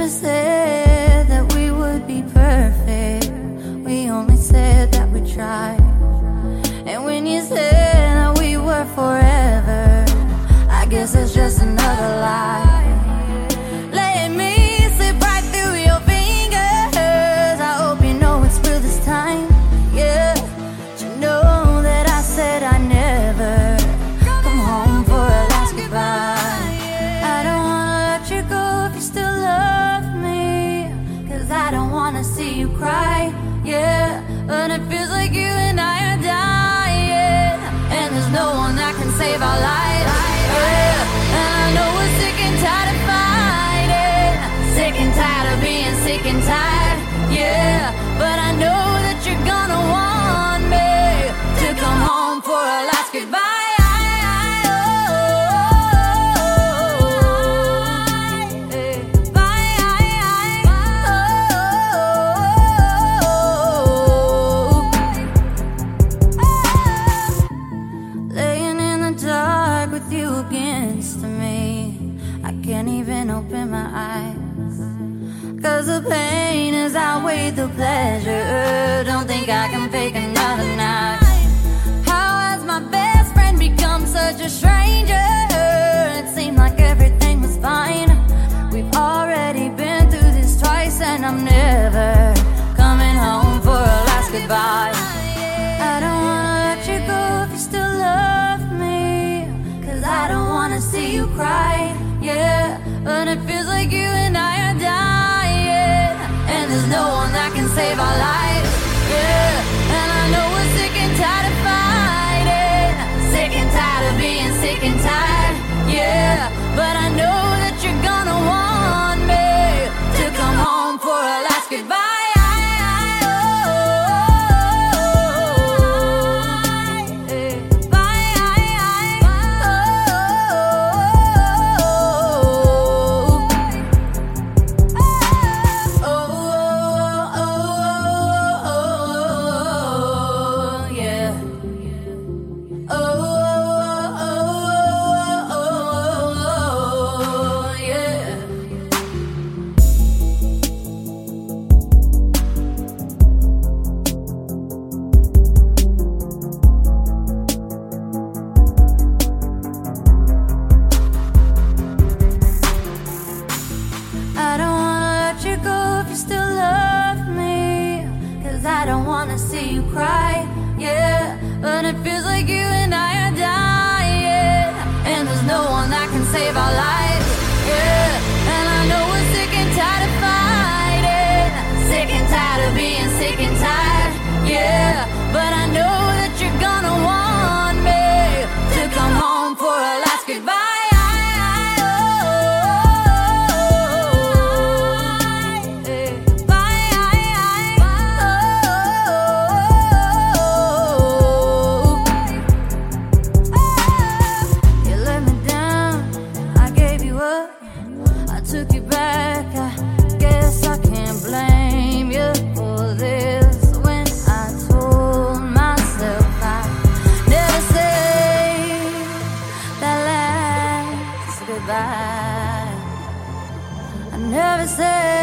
never said that we would be perfect. We only said that we tried. And when you said that we were forever, I guess it's just another lie. Let me slip right through your fingers. I hope you know it's real this time. Yeah, but you know that I said I never come home for a last goodbye. I don't wanna let you go if you still love me, 'cause I don't wanna see you cry. Yeah, but it feels like you and I are dying, and there's no one that can save our lives. Yeah, and I know we're sick and tired of fighting, sick and tired of being sick and tired. Yeah, but I know that you're gonna want me to come home for a last goodbye. With you against me, I can't even open my eyes, 'cause the pain has outweighed the pleasure. Don't think I can fake another night. How has my best friend become such a stranger? It seemed like everything was fine. We've already been through this twice, and I'm never coming home for a last goodbye. I don't wanna let you go if you still love me, 'cause I don't wanna see you cry. Yeah, but it feels like you and I are dying, and there's no one that can save our lives. Yeah, and I know we're sick and tired of fighting, sick and tired of being sick and tired. Yeah, but I know that you're gonna want me to come home for a last goodbye. Still love me, 'cause I don't wanna see you cry. Yeah, but it feels like you and I are dying, and there's no one that can save our lives. Yeah, and I know we're sick and tired of fighting, sick and tired of being sick and tired. Yeah, but I know that you're gonna want me to come home for a last goodbye. Took you back, I guess I can't blame you for this. When I told myself I'd never say that last goodbye, I never said